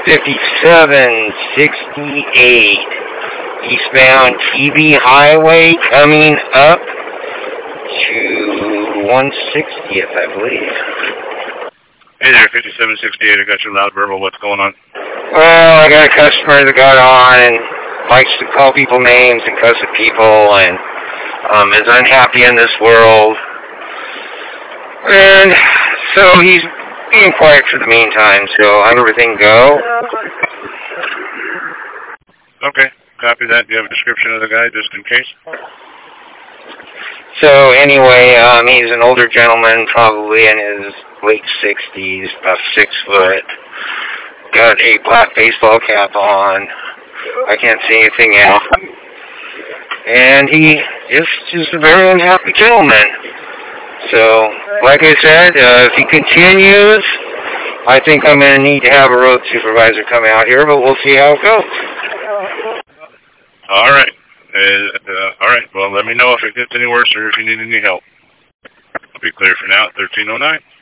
5768 eastbound TB Highway coming up to 160th, I believe. Hey there, 5768. I got your loud verbal. What's going on? Well, I got a customer that got on and likes to call people names and cuss at people and is unhappy in this world. And so he's being quiet for the meantime, so I let everything go. Okay, copy that. Do you have a description of the guy, just in case? So anyway, he's an older gentleman, probably in his late 60s, about 6 foot. Got a black baseball cap on. I can't see anything else. And he is just a very unhappy gentleman. So, like I said, if he continues, I think I'm going to need to have a road supervisor come out here, but we'll see how it goes. All right. All right. Well, let me know if it gets any worse or if you need any help. I'll be clear for now at 1309.